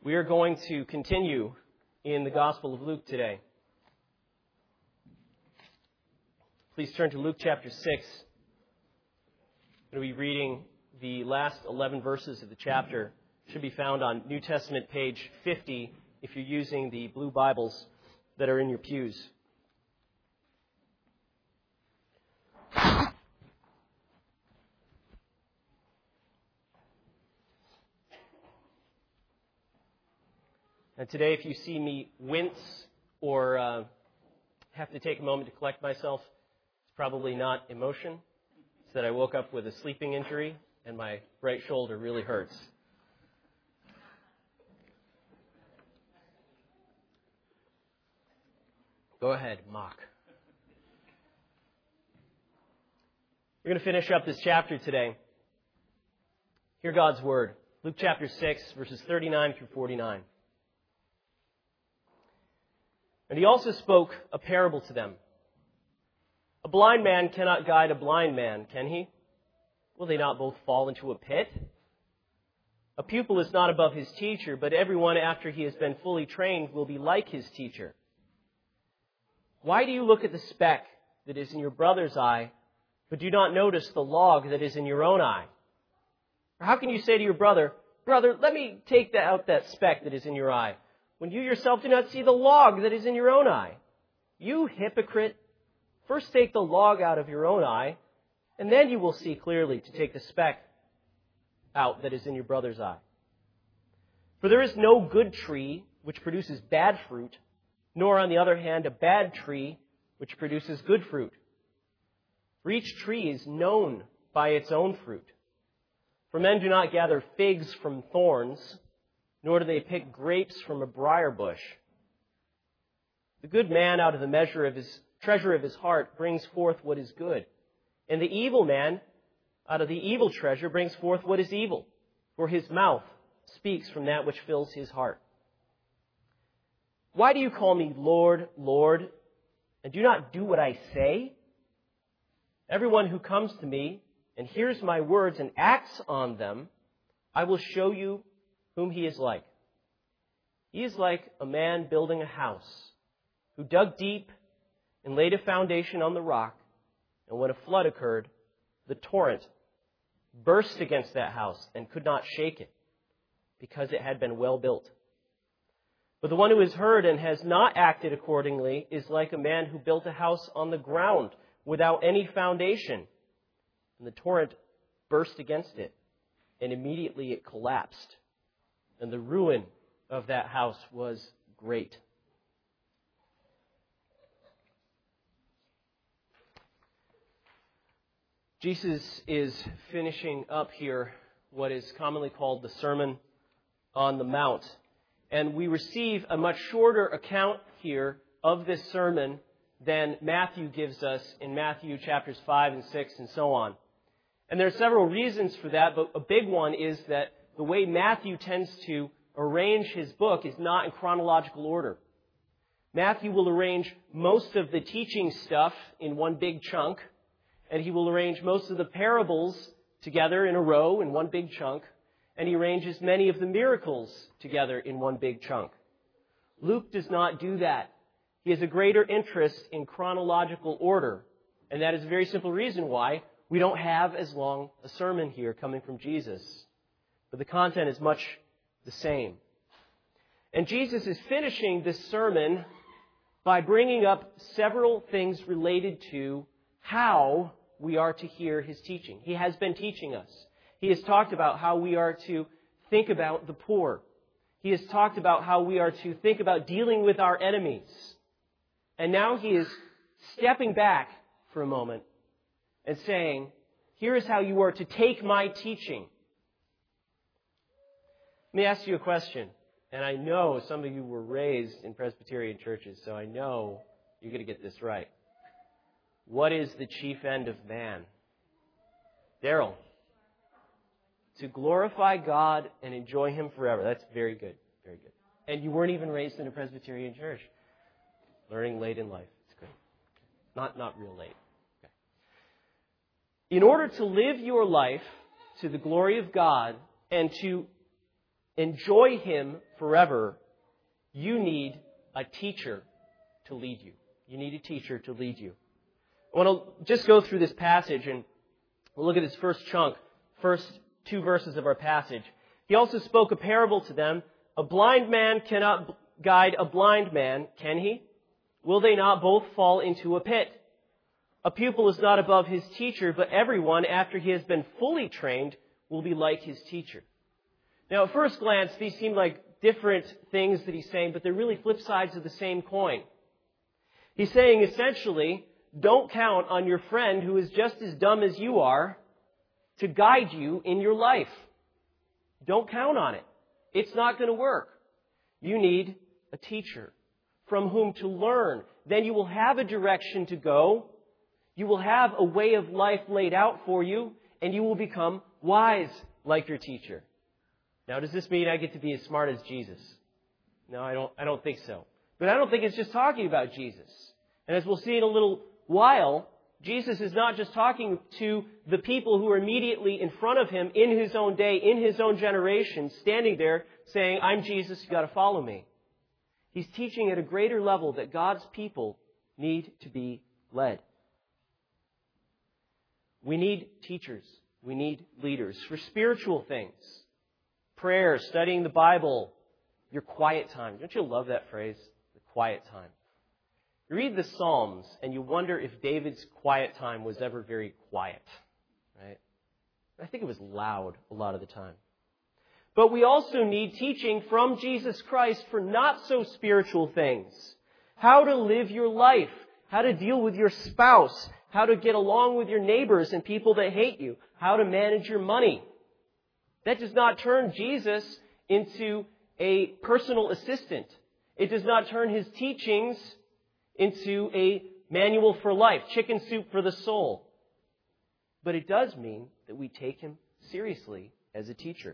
We are going to continue in the Gospel of Luke today. Please turn to Luke chapter 6. I'm going to be reading the last 11 verses of the chapter. It should be found on New Testament page 50 if you're using the blue Bibles that are in your pews. And today, if you see me wince or have to take a moment to collect myself, it's probably not emotion. It's that I woke up with a sleeping injury and my right shoulder really hurts. Go ahead, mock. We're going to finish up this chapter today. Hear God's Word. Luke chapter 6, verses 39 through 49. And he also spoke a parable to them. A blind man cannot guide a blind man, can he? Will they not both fall into a pit? A pupil is not above his teacher, but everyone after he has been fully trained will be like his teacher. Why do you look at the speck that is in your brother's eye, but do not notice the log that is in your own eye? Or how can you say to your brother, "Brother, let me take out that speck that is in your eye," when you yourself do not see the log that is in your own eye? You hypocrite, first take the log out of your own eye, and then you will see clearly to take the speck out that is in your brother's eye. For there is no good tree which produces bad fruit, nor, on the other hand, a bad tree which produces good fruit. For each tree is known by its own fruit. For men do not gather figs from thorns, nor do they pick grapes from a briar bush. The good man out of the treasure of his heart brings forth what is good, and the evil man out of the evil treasure brings forth what is evil, for his mouth speaks from that which fills his heart. Why do you call me Lord, Lord, and do not do what I say? Everyone who comes to me and hears my words and acts on them, I will show you whom he is like. He is like a man building a house, who dug deep and laid a foundation on the rock, and when a flood occurred, the torrent burst against that house and could not shake it, because it had been well built. But the one who has heard and has not acted accordingly is like a man who built a house on the ground without any foundation, and the torrent burst against it, and immediately it collapsed. And the ruin of that house was great. Jesus is finishing up here what is commonly called the Sermon on the Mount. And we receive a much shorter account here of this sermon than Matthew gives us in Matthew chapters 5 and 6 and so on. And there are several reasons for that, but a big one is that the way Matthew tends to arrange his book is not in chronological order. Matthew will arrange most of the teaching stuff in one big chunk, and he will arrange most of the parables together in a row in one big chunk, and he arranges many of the miracles together in one big chunk. Luke does not do that. He has a greater interest in chronological order, and that is a very simple reason why we don't have as long a sermon here coming from Jesus. But the content is much the same. And Jesus is finishing this sermon by bringing up several things related to how we are to hear his teaching. He has been teaching us. He has talked about how we are to think about the poor. He has talked about how we are to think about dealing with our enemies. And now he is stepping back for a moment and saying, here is how you are to take my teaching. Let me ask you a question. And I know some of you were raised in Presbyterian churches, so I know you're going to get this right. What is the chief end of man? Daryl. To glorify God and enjoy him forever. That's very good. Very good. And you weren't even raised in a Presbyterian church. Learning late in life. It's great. Not real late. Okay. In order to live your life to the glory of God and to enjoy Him forever, you need a teacher to lead you. You need a teacher to lead you. I want to just go through this passage and we'll look at this first chunk, first 2 verses of our passage. He also spoke a parable to them. A blind man cannot guide a blind man, can he? Will they not both fall into a pit? A pupil is not above his teacher, but everyone, after he has been fully trained, will be like his teacher. Now, at first glance, these seem like different things that he's saying, but they're really flip sides of the same coin. He's saying, essentially, don't count on your friend who is just as dumb as you are to guide you in your life. Don't count on it. It's not going to work. You need a teacher from whom to learn. Then you will have a direction to go. You will have a way of life laid out for you, and you will become wise like your teacher. Now, does this mean I get to be as smart as Jesus? No, I don't think so. But I don't think it's just talking about Jesus. And as we'll see in a little while, Jesus is not just talking to the people who are immediately in front of Him in His own day, in His own generation, standing there saying, I'm Jesus, you've got to follow me. He's teaching at a greater level that God's people need to be led. We need teachers. We need leaders for spiritual things. Prayer, studying the Bible, your quiet time. Don't you love that phrase? The quiet time. You read the Psalms and you wonder if David's quiet time was ever very quiet. Right? I think it was loud a lot of the time. But we also need teaching from Jesus Christ for not so spiritual things. How to live your life. How to deal with your spouse. How to get along with your neighbors and people that hate you. How to manage your money. That does not turn Jesus into a personal assistant. It does not turn His teachings into a manual for life, chicken soup for the soul. But it does mean that we take Him seriously as a teacher.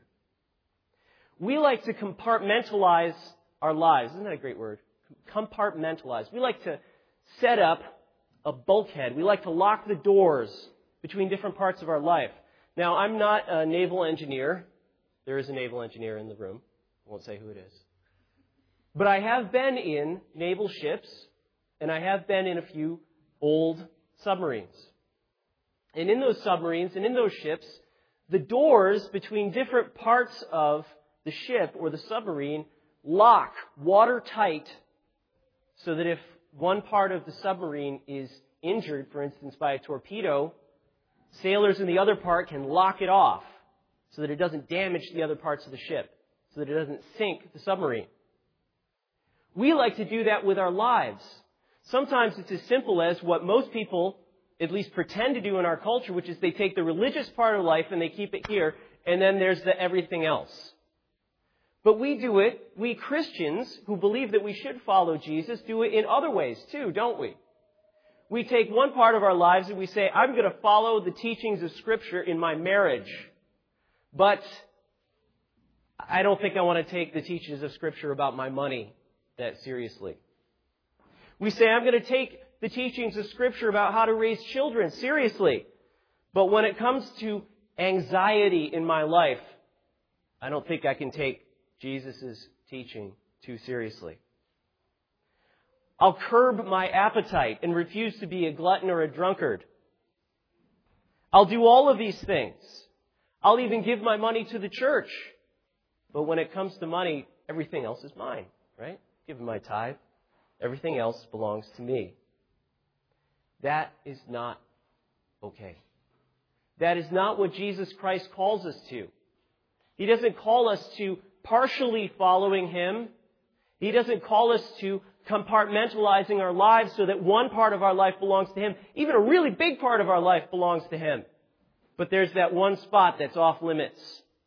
We like to compartmentalize our lives. Isn't that a great word? Compartmentalize. We like to set up a bulkhead. We like to lock the doors between different parts of our life. Now, I'm not a naval engineer. There is a naval engineer in the room. I won't say who it is. But I have been in naval ships, and I have been in a few old submarines. And in those submarines and in those ships, the doors between different parts of the ship or the submarine lock watertight so that if one part of the submarine is injured, for instance, by a torpedo, sailors in the other part can lock it off so that it doesn't damage the other parts of the ship, so that it doesn't sink the submarine. We like to do that with our lives. Sometimes it's as simple as what most people at least pretend to do in our culture, which is they take the religious part of life and they keep it here, and then there's the everything else. But we do it, we Christians who believe that we should follow Jesus, do it in other ways too, don't we? We take one part of our lives and we say, I'm going to follow the teachings of Scripture in my marriage, but I don't think I want to take the teachings of Scripture about my money that seriously. We say, I'm going to take the teachings of Scripture about how to raise children seriously, but when it comes to anxiety in my life, I don't think I can take Jesus' teaching too seriously. I'll curb my appetite and refuse to be a glutton or a drunkard. I'll do all of these things. I'll even give my money to the church. But when it comes to money, everything else is mine, right? Give my tithe. Everything else belongs to me. That is not okay. That is not what Jesus Christ calls us to. He doesn't call us to partially following Him. He doesn't call us to compartmentalizing our lives so that one part of our life belongs to Him. Even a really big part of our life belongs to Him. But there's that one spot that's off limits.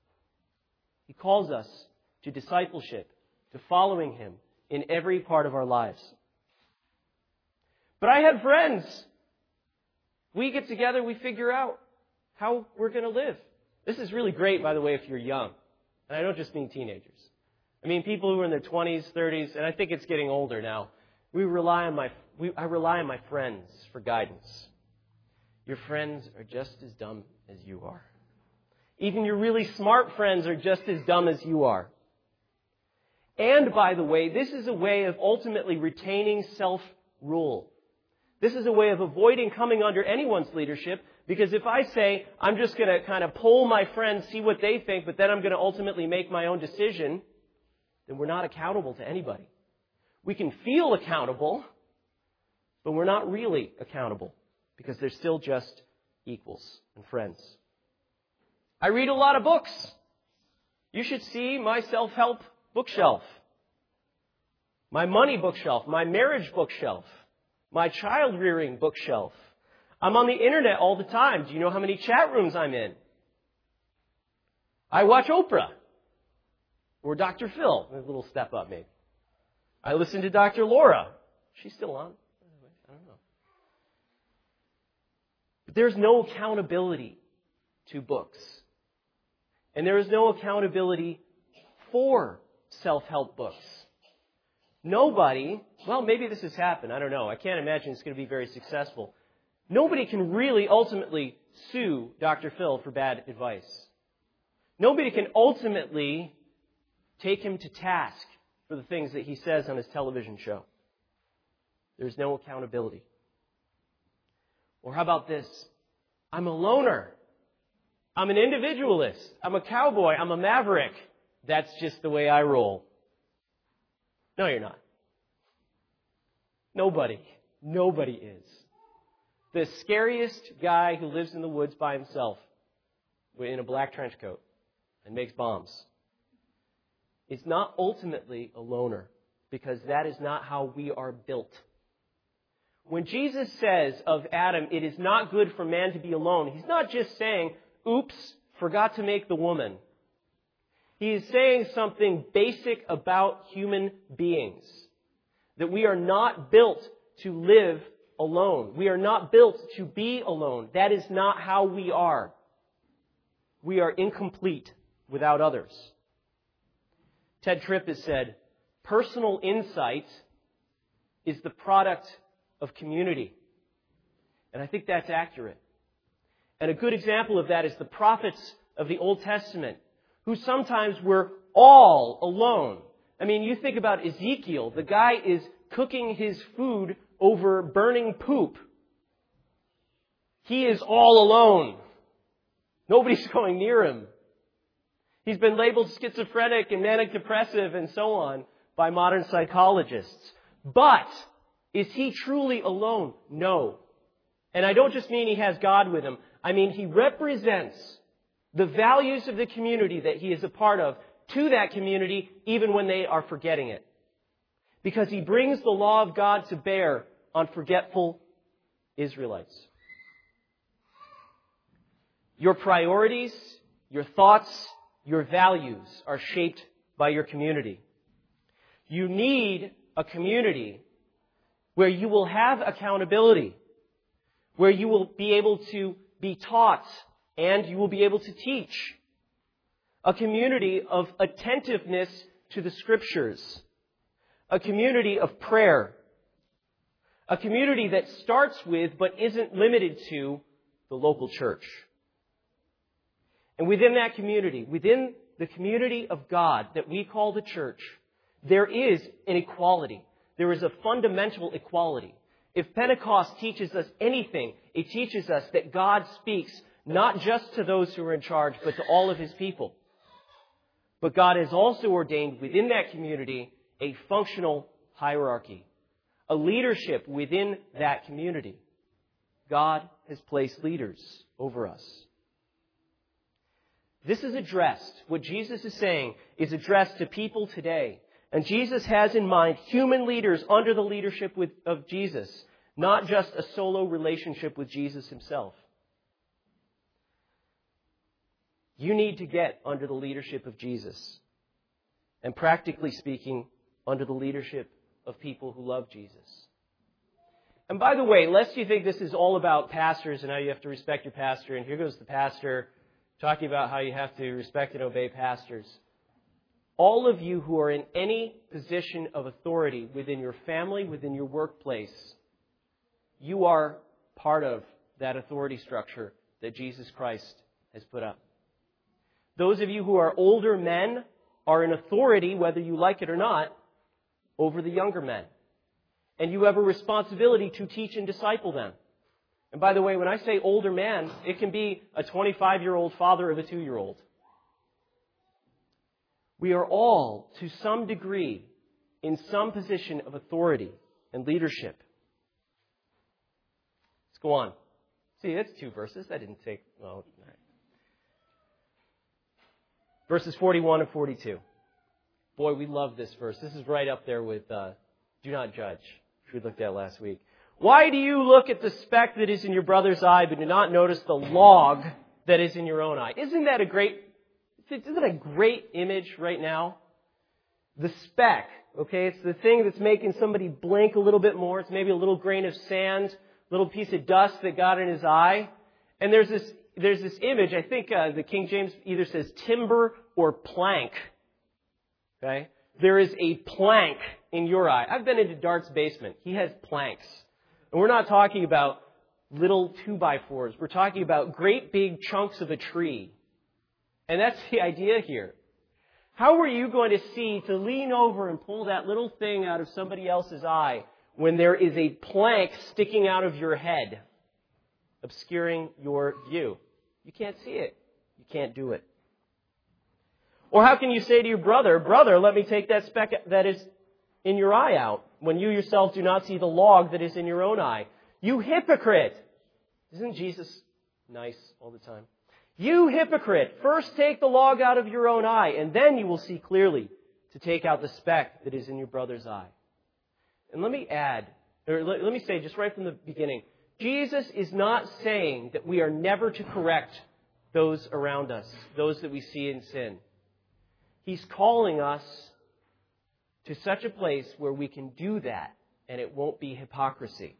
He calls us to discipleship, to following Him in every part of our lives. But I have friends. We get together, we figure out how we're going to live. This is really great, by the way, if you're young. And I don't just mean teenagers. I mean people who are in their 20s, 30s, and I think it's getting older now. I rely on my friends for guidance. Your friends are just as dumb as you are. Even your really smart friends are just as dumb as you are. And, by the way, this is a way of ultimately retaining self-rule. This is a way of avoiding coming under anyone's leadership, because if I say, I'm just going to kind of poll my friends, see what they think, but then I'm going to ultimately make my own decision, then we're not accountable to anybody. We can feel accountable, but we're not really accountable, because they're still just equals and friends. I read a lot of books. You should see my self-help bookshelf, my money bookshelf, my marriage bookshelf, my child-rearing bookshelf. I'm on the internet all the time. Do you know how many chat rooms I'm in? I watch Oprah or Dr. Phil. A little step up, maybe. I listen to Dr. Laura. She's still on. I don't know. But there's no accountability to books. And there is no accountability for self-help books. Nobody, well, maybe this has happened. I don't know. I can't imagine it's going to be very successful. Nobody can really ultimately sue Dr. Phil for bad advice. Nobody can ultimately take him to task for the things that he says on his television show. There's no accountability. Or how about this? I'm a loner. I'm an individualist. I'm a cowboy. I'm a maverick. That's just the way I roll. No, you're not. Nobody is. The scariest guy who lives in the woods by himself in a black trench coat and makes bombs is not ultimately a loner, because that is not how we are built. When Jesus says of Adam, it is not good for man to be alone, he's not just saying, oops, forgot to make the woman. He is saying something basic about human beings, that we are not built to live alone. We are not built to be alone. That is not how we are. We are incomplete without others. Ted Tripp has said, personal insight is the product of community. And I think that's accurate. And a good example of that is the prophets of the Old Testament, who sometimes were all alone. I mean, you think about Ezekiel. The guy is cooking his food over burning poop. He is all alone. Nobody's going near him. He's been labeled schizophrenic and manic depressive and so on by modern psychologists. But is he truly alone? No. And I don't just mean he has God with him. I mean, he represents the values of the community that he is a part of to that community, even when they are forgetting it. Because he brings the law of God to bear on forgetful Israelites. Your priorities, your thoughts, your values are shaped by your community. You need a community where you will have accountability, where you will be able to be taught and you will be able to teach. A community of attentiveness to the Scriptures. A community of prayer. A community that starts with but isn't limited to the local church. And within that community, within the community of God that we call the church, there is an equality. There is a fundamental equality. If Pentecost teaches us anything, it teaches us that God speaks not just to those who are in charge, but to all of His people. But God has also ordained within that community a functional hierarchy, a leadership within that community. God has placed leaders over us. This is addressed, what Jesus is saying is addressed to people today. And Jesus has in mind human leaders under the leadership of Jesus, not just a solo relationship with Jesus Himself. You need to get under the leadership of Jesus. And practically speaking, under the leadership of people who love Jesus. And by the way, lest you think this is all about pastors and how you have to respect your pastor, and here goes the pastor talking about how you have to respect and obey pastors. All of you who are in any position of authority within your family, within your workplace, you are part of that authority structure that Jesus Christ has put up. Those of you who are older men are in authority, whether you like it or not, over the younger men. And you have a responsibility to teach and disciple them. And by the way, when I say older man, it can be a 25-year-old father of a 2-year-old. We are all, to some degree, in some position of authority and leadership. Let's go on. See, that's 2 verses. That didn't take, well, all right. Verses 41 and 42. Boy, we love this verse. This is right up there with do not judge, which we looked at last week. Why do you look at the speck that is in your brother's eye, but do not notice the log that is in your own eye? Isn't that a great image right now? The speck, okay? It's the thing that's making somebody blink a little bit more. It's maybe a little grain of sand, a little piece of dust that got in his eye. And there's this image, I think the King James either says timber or plank. Okay? There is a plank in your eye. I've been into Dart's basement. He has planks. And we're not talking about little 2x4s. We're talking about great big chunks of a tree. And that's the idea here. How are you going to see to lean over and pull that little thing out of somebody else's eye when there is a plank sticking out of your head, obscuring your view? You can't see it. You can't do it. Or how can you say to your brother, brother, let me take that speck that is in your eye out, when you yourself do not see the log that is in your own eye? You hypocrite! Isn't Jesus nice all the time? You hypocrite! First take the log out of your own eye, and then you will see clearly to take out the speck that is in your brother's eye. And let me say just right from the beginning, Jesus is not saying that we are never to correct those around us, those that we see in sin. He's calling us to such a place where we can do that and it won't be hypocrisy.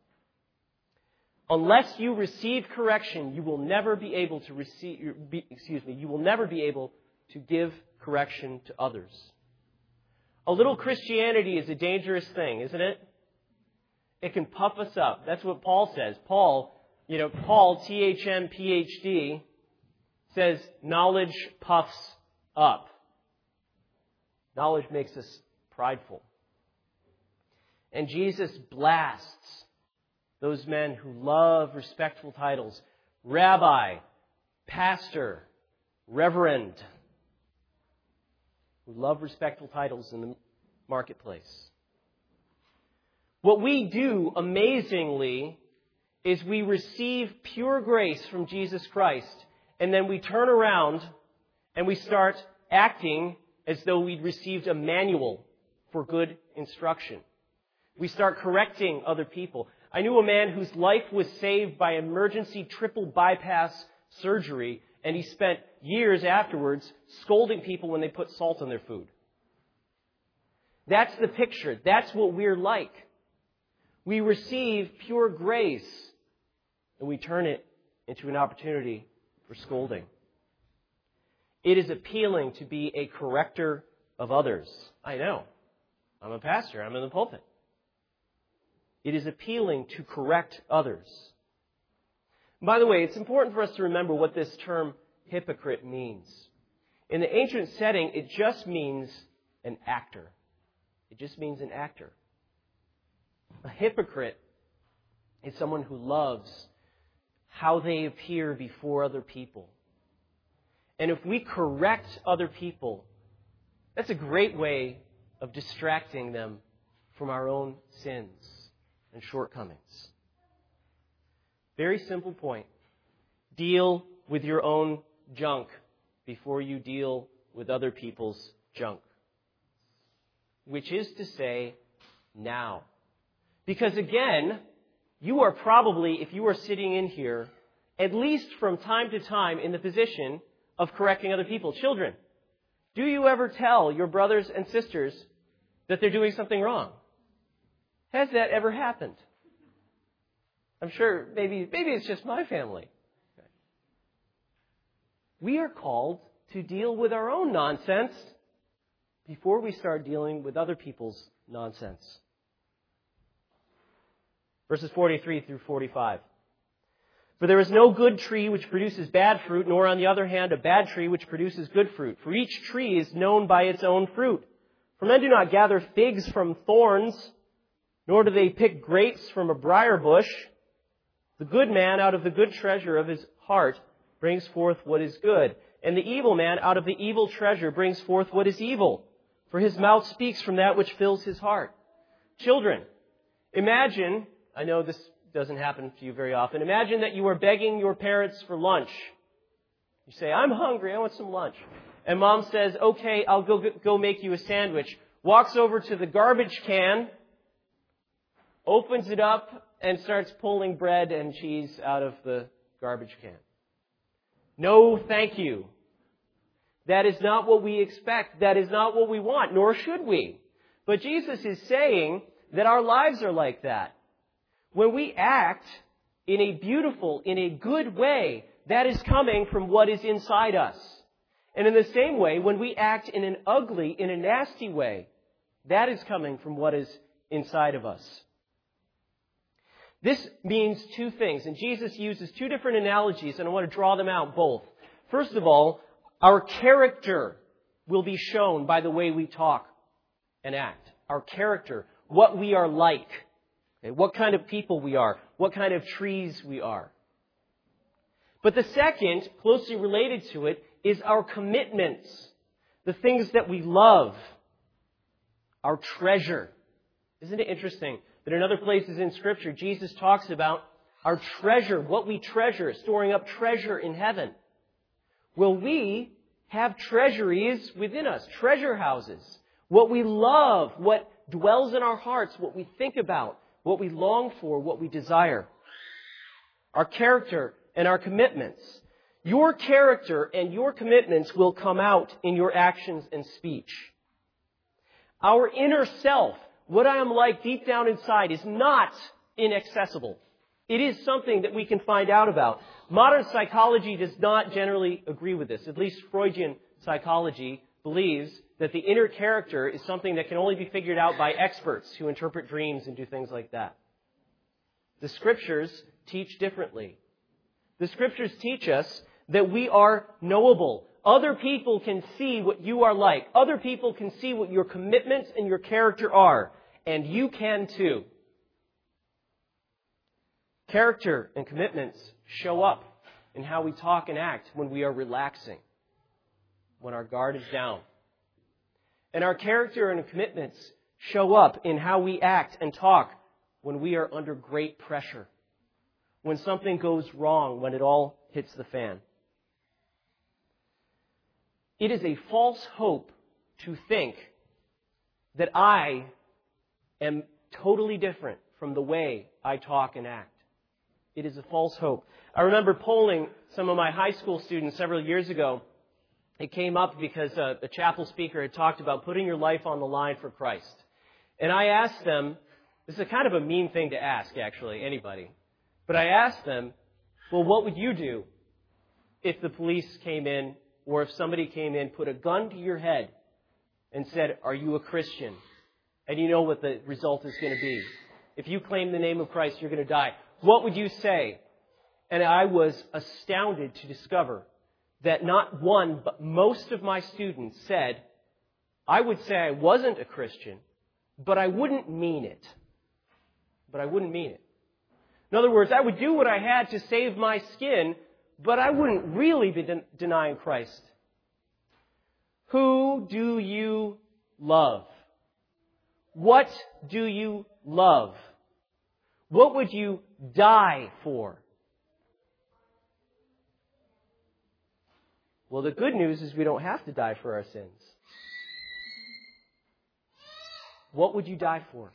Unless you receive correction, you will never be able to you will never be able to give correction to others. A little Christianity is a dangerous thing, isn't it? It can puff us up. That's what Paul says. Paul, THM, PhD, says knowledge puffs up. Knowledge makes us prideful. And Jesus blasts those men who love respectful titles. Rabbi, pastor, reverend. Who love respectful titles in the marketplace. What we do, amazingly, is we receive pure grace from Jesus Christ, and then we turn around and we start acting as though we'd received a manual for good instruction. We start correcting other people. I knew a man whose life was saved by emergency triple bypass surgery, and he spent years afterwards scolding people when they put salt on their food. That's the picture. That's what we're like. We receive pure grace, and we turn it into an opportunity for scolding. It is appealing to be a corrector of others. I know. I'm a pastor. I'm in the pulpit. It is appealing to correct others. By the way, it's important for us to remember what this term hypocrite means. In the ancient setting, it just means an actor. It just means an actor. A hypocrite is someone who loves how they appear before other people. And if we correct other people, that's a great way of distracting them from our own sins and shortcomings. Very simple point. Deal with your own junk before you deal with other people's junk. Which is to say, now. Because again, you are probably, if you are sitting in here, at least from time to time in the position of correcting other people. Children, do you ever tell your brothers and sisters that they're doing something wrong? Has that ever happened? I'm sure maybe it's just my family. We are called to deal with our own nonsense before we start dealing with other people's nonsense. Verses 43 through 45. For there is no good tree which produces bad fruit, nor on the other hand a bad tree which produces good fruit. For each tree is known by its own fruit. For men do not gather figs from thorns, nor do they pick grapes from a briar bush. The good man out of the good treasure of his heart brings forth what is good, and the evil man out of the evil treasure brings forth what is evil. For his mouth speaks from that which fills his heart. Children, imagine, I know this doesn't happen to you very often, imagine that you are begging your parents for lunch. You say, I'm hungry, I want some lunch. And mom says, okay, I'll go make you a sandwich. Walks over to the garbage can, opens it up, and starts pulling bread and cheese out of the garbage can. No, thank you. That is not what we expect. That is not what we want, nor should we. But Jesus is saying that our lives are like that. When we act in a beautiful, in a good way, that is coming from what is inside us. And in the same way, when we act in an ugly, in a nasty way, that is coming from what is inside of us. This means two things, and Jesus uses two different analogies, and I want to draw them out both. First of all, our character will be shown by the way we talk and act. Our character, what we are like, okay, what kind of people we are, what kind of trees we are. But the second, closely related to it, is our commitments, the things that we love, our treasure. Isn't it interesting that in other places in Scripture, Jesus talks about our treasure, what we treasure, storing up treasure in heaven. Well, we have treasuries within us, treasure houses. What we love, what dwells in our hearts, what we think about, what we long for, what we desire. Our character and our commitments. Your character and your commitments will come out in your actions and speech. Our inner self, what I am like deep down inside, is not inaccessible. It is something that we can find out about. Modern psychology does not generally agree with this. At least Freudian psychology believes that the inner character is something that can only be figured out by experts who interpret dreams and do things like that. The Scriptures teach differently. The Scriptures teach us that we are knowable. Other people can see what you are like. Other people can see what your commitments and your character are. And you can too. Character and commitments show up in how we talk and act when we are relaxing, when our guard is down. And our character and commitments show up in how we act and talk when we are under great pressure, when something goes wrong, when it all hits the fan. It is a false hope to think that I am totally different from the way I talk and act. It is a false hope. I remember polling some of my high school students several years ago. It came up because a chapel speaker had talked about putting your life on the line for Christ. And I asked them, this is a kind of a mean thing to ask, actually, anybody. But I asked them, well, what would you do if the police came in or if somebody came in, put a gun to your head and said, are you a Christian? And you know what the result is going to be. If you claim the name of Christ, you're going to die. What would you say? And I was astounded to discover that not one, but most of my students said, I would say I wasn't a Christian, but I wouldn't mean it. But I wouldn't mean it. In other words, I would do what I had to save my skin, but I wouldn't really be denying Christ. Who do you love? What do you love? What would you die for? Well, the good news is we don't have to die for our sins. What would you die for?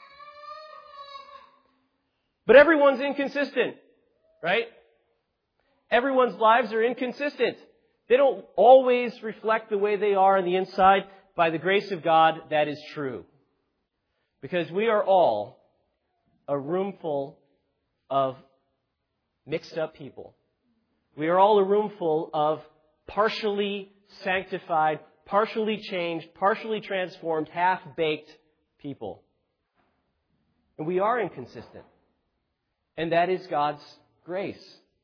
But everyone's inconsistent, right? Everyone's lives are inconsistent. They don't always reflect the way they are on the inside. By the grace of God, that is true. Because we are all a room full of mixed up people. We are all a room full of partially sanctified, partially changed, partially transformed, half-baked people. And we are inconsistent. And that is God's grace.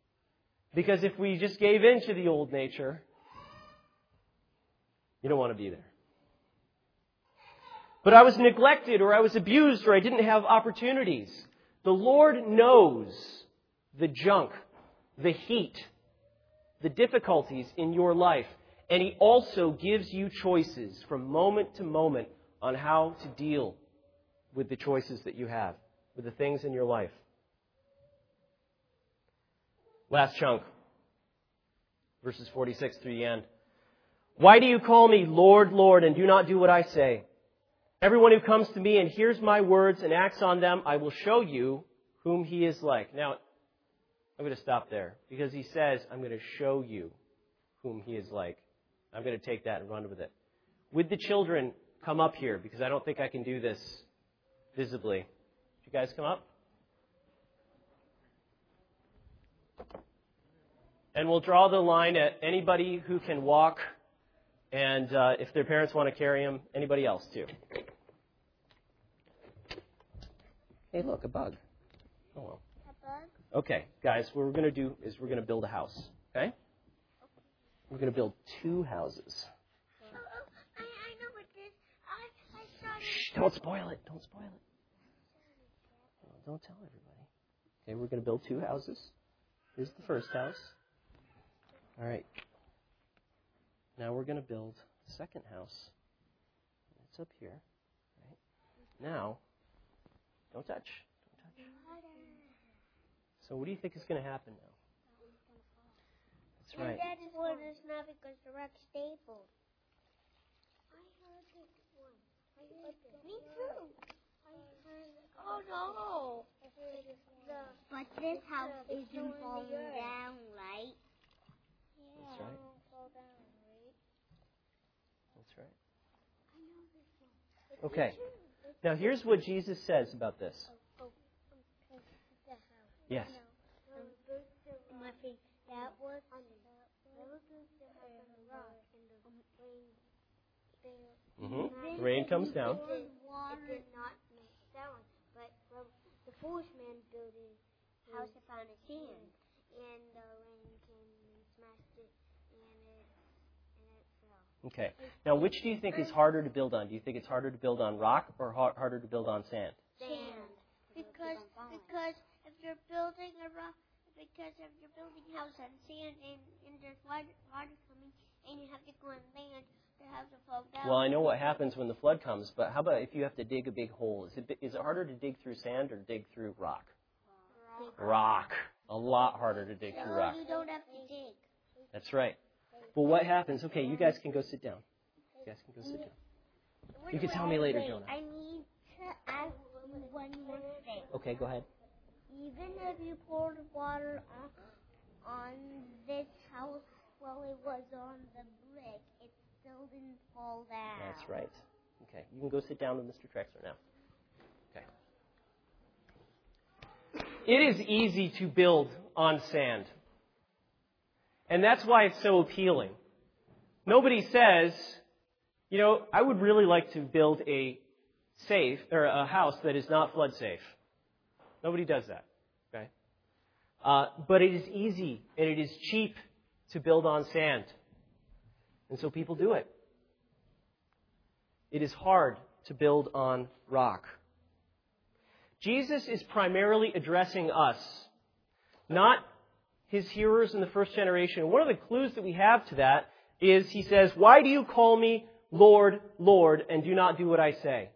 Because if we just gave in to the old nature, you don't want to be there. But I was neglected, or I was abused, or I didn't have opportunities. The Lord knows the junk, the heat, the difficulties in your life. And He also gives you choices from moment to moment on how to deal with the choices that you have, with the things in your life. Last chunk, verses 46 through the end. Why do you call me Lord, Lord, and do not do what I say? Everyone who comes to me and hears my words and acts on them, I will show you whom he is like. Now, I'm going to stop there because he says, I'm going to show you whom he is like. I'm going to take that and run with it. Would the children come up here? Because I don't think I can do this visibly. Would you guys come up? And we'll draw the line at anybody who can walk, and if their parents want to carry them, anybody else too. Hey, look, a bug. Oh, well. A bug? Okay, guys, what we're going to do is we're going to build a house, okay? We're going to build 2 houses. I know what this. I started. Shh, don't spoil it. Don't spoil it. Don't tell everybody. Okay, we're going to build 2 houses. Here's the first house. All right. Now we're going to build the second house. It's up here. Right? Now, don't touch. Don't touch. So what do you think is going to happen now? That's right. And that is what is not because the rock's stable. I heard this one. Me too. I heard. Oh no! But this house isn't falling down, right? Yeah. That's right. Fall down, right? That's right. Okay. Now here's what Jesus says about this. Yes. That was the rock and the rain. Mm-hmm. Rain comes down. It did not make that one, but the foolish man built his house upon the sand, and the rain came and smashed it, and it fell. Okay. Now, which do you think is harder to build on? Do you think it's harder to build on rock or harder to build on sand? Sand. Because if you're building a rock, because if you're building a house on sand and there's water coming and you have to go on land, the house will fall down. Well, I know what happens when the flood comes, but how about if you have to dig a big hole? Is it harder to dig through sand or dig through rock? Rock. A lot harder to dig through rock. You don't have to dig. That's right. Well, what happens? Okay, you guys can go sit down. You guys can go sit down. You can tell me later, Jonah. I need to ask one more thing. Okay, go ahead. Even if you poured water on this house while it was on the brick, it still didn't fall down. That's right. Okay, you can go sit down with Mr. Trexler now. Okay. It is easy to build on sand. And that's why it's so appealing. Nobody says, I would really like to build a house that is not flood safe. Nobody does that. Okay? But it is easy and it is cheap to build on sand. And so people do it. It is hard to build on rock. Jesus is primarily addressing us, not his hearers in the first generation. One of the clues that we have to that is he says, why do you call me Lord, Lord, and do not do what I say?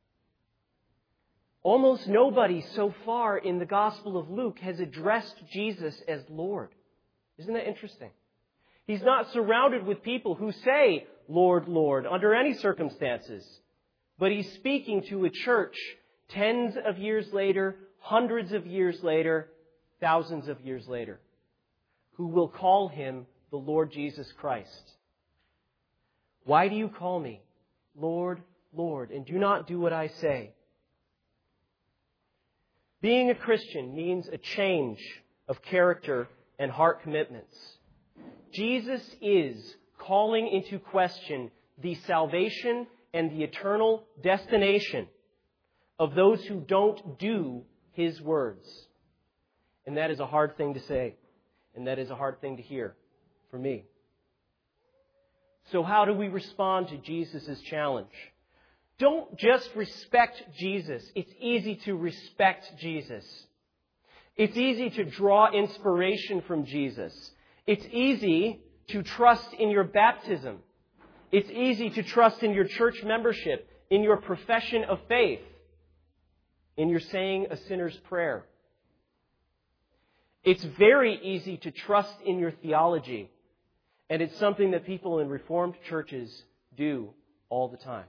Almost nobody so far in the Gospel of Luke has addressed Jesus as Lord. Isn't that interesting? He's not surrounded with people who say, Lord, Lord, under any circumstances. But he's speaking to a church tens of years later, hundreds of years later, thousands of years later, who will call him the Lord Jesus Christ. Why do you call me Lord, Lord, and do not do what I say? Being a Christian means a change of character and heart commitments. Jesus is calling into question the salvation and the eternal destination of those who don't do his words. And that is a hard thing to say. And that is a hard thing to hear for me. So how do we respond to Jesus' challenge? Don't just respect Jesus. It's easy to respect Jesus. It's easy to draw inspiration from Jesus. It's easy to trust in your baptism. It's easy to trust in your church membership, in your profession of faith, in your saying a sinner's prayer. It's very easy to trust in your theology, and it's something that people in Reformed churches do all the time.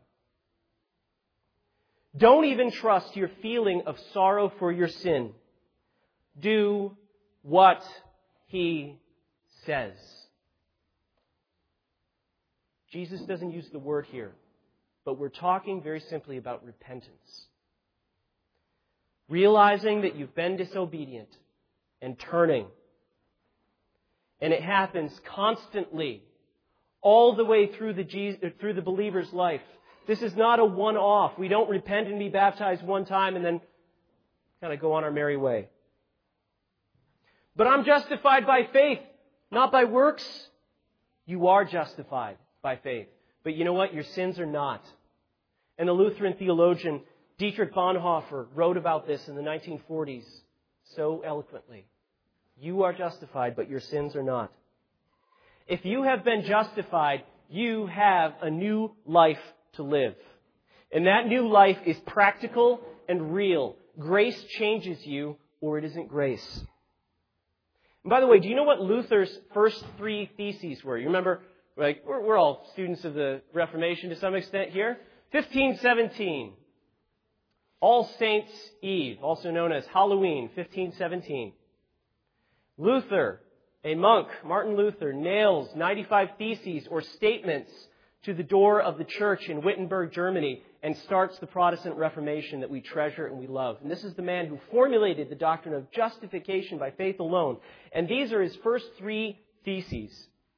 Don't even trust your feeling of sorrow for your sin. Do what He says. Jesus doesn't use the word here, but we're talking very simply about repentance. Realizing that you've been disobedient and turning. And it happens constantly, all the way through the believer's life. This is not a one-off. We don't repent and be baptized one time and then kind of go on our merry way. But I'm justified by faith, not by works. You are justified by faith. But you know what? Your sins are not. And the Lutheran theologian Dietrich Bonhoeffer wrote about this in the 1940s so eloquently. You are justified, but your sins are not. If you have been justified, you have a new life to live. And that new life is practical and real. Grace changes you, or it isn't grace. And by the way, do you know what Luther's first 3 theses were? You remember, like, we're all students of the Reformation to some extent here. 1517. All Saints' Eve, also known as Halloween, 1517. Luther, a monk, Martin Luther, nails 95 theses or statements to the door of the church in Wittenberg, Germany, and starts the Protestant Reformation that we treasure and we love. And this is the man who formulated the doctrine of justification by faith alone. And these are his first 3 theses.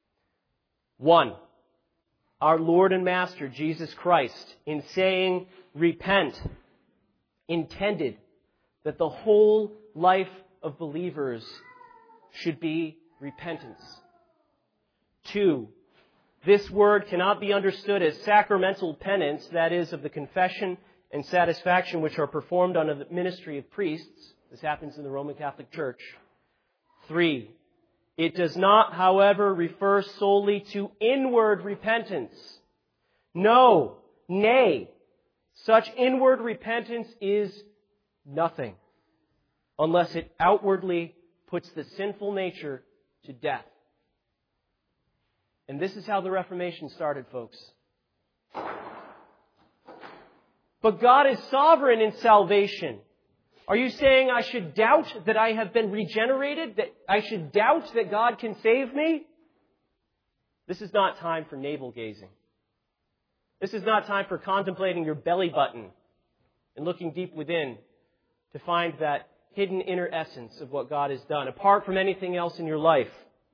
1, our Lord and Master, Jesus Christ, in saying, repent, intended that the whole life of believers should be repentance. 2, this word cannot be understood as sacramental penance, that is, of the confession and satisfaction which are performed under the ministry of priests. This happens in the Roman Catholic Church. 3, it does not, however, refer solely to inward repentance. No, nay, such inward repentance is nothing unless it outwardly puts the sinful nature to death. And this is how the Reformation started, folks. But God is sovereign in salvation. Are you saying I should doubt that I have been regenerated? That I should doubt that God can save me? This is not time for navel gazing. This is not time for contemplating your belly button and looking deep within to find that hidden inner essence of what God has done, apart from anything else in your life.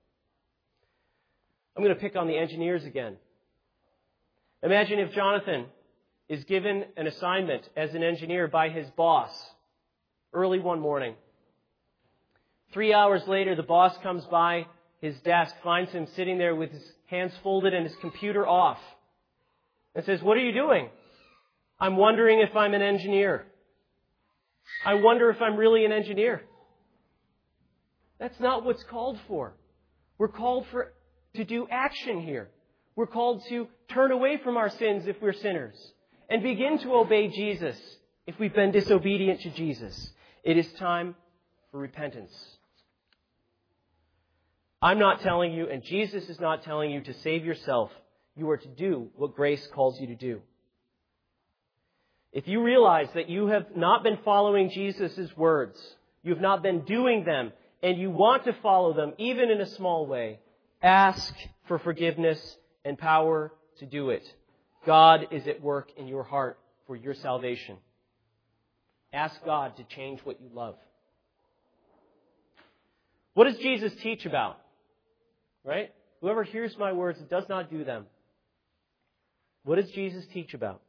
I'm going to pick on the engineers again. Imagine if Jonathan is given an assignment as an engineer by his boss early one morning. 3 hours later, the boss comes by his desk, finds him sitting there with his hands folded and his computer off, and says, "What are you doing?" "I'm wondering if I'm an engineer." "I wonder if I'm really an engineer." That's not what's called for. We're called to do action here. We're called to turn away from our sins if we're sinners and begin to obey Jesus if we've been disobedient to Jesus. It is time for repentance. I'm not telling you, and Jesus is not telling you to save yourself. You are to do what grace calls you to do. If you realize that you have not been following Jesus' words, you have not been doing them, and you want to follow them, even in a small way, ask for forgiveness and power to do it. God is at work in your heart for your salvation. Ask God to change what you love. What does Jesus teach about? Right? Whoever hears my words and does not do them. What does Jesus teach about?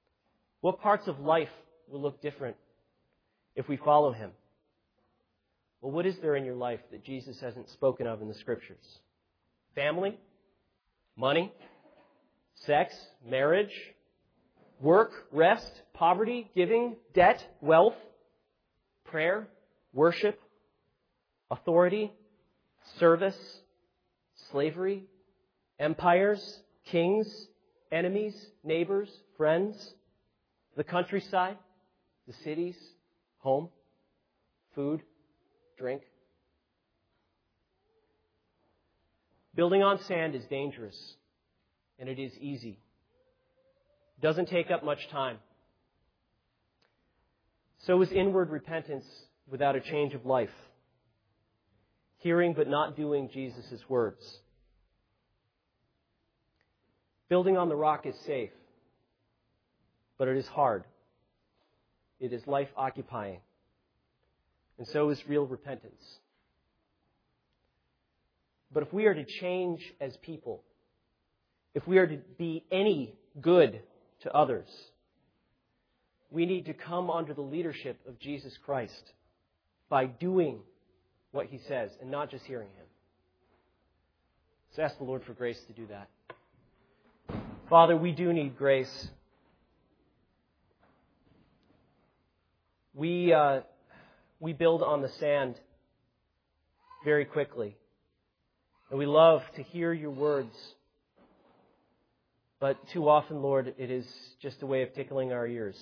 What parts of life will look different if we follow Him? Well, what is there in your life that Jesus hasn't spoken of in the Scriptures? Family? Money? Sex? Marriage? Work? Rest? Poverty? Giving? Debt? Wealth? Prayer? Worship? Authority? Service? Slavery? Empires? Kings? Enemies? Neighbors? Friends? The countryside? The cities? Home? Food? Drink? Building on sand is dangerous, and it is easy. It doesn't take up much time. So is inward repentance without a change of life. Hearing but not doing Jesus' words. Building on the rock is safe, but it is hard. It is life-occupying. And so is real repentance. But if we are to change as people, if we are to be any good to others, we need to come under the leadership of Jesus Christ by doing what He says and not just hearing Him. Let's ask the Lord for grace to do that. Father, we do need grace. We build on the sand very quickly. And we love to hear your words. But too often, Lord, it is just a way of tickling our ears.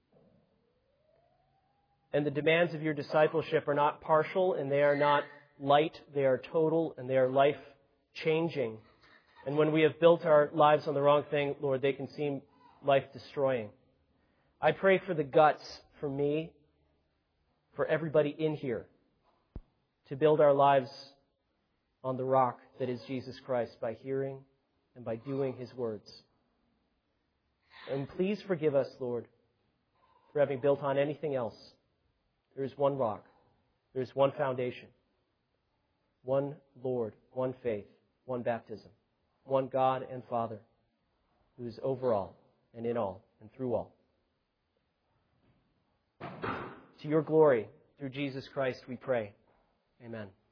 And the demands of your discipleship are not partial, and they are not light. They are total, and they are life-changing. And when we have built our lives on the wrong thing, Lord, they can seem life-destroying. I pray for the guts for me, for everybody in here, to build our lives on the rock that is Jesus Christ by hearing and by doing His words. And please forgive us, Lord, for having built on anything else. There is one rock. There is one foundation. One Lord, one faith, one baptism, one God and Father who is over all and in all and through all. To your glory, through Jesus Christ, we pray. Amen.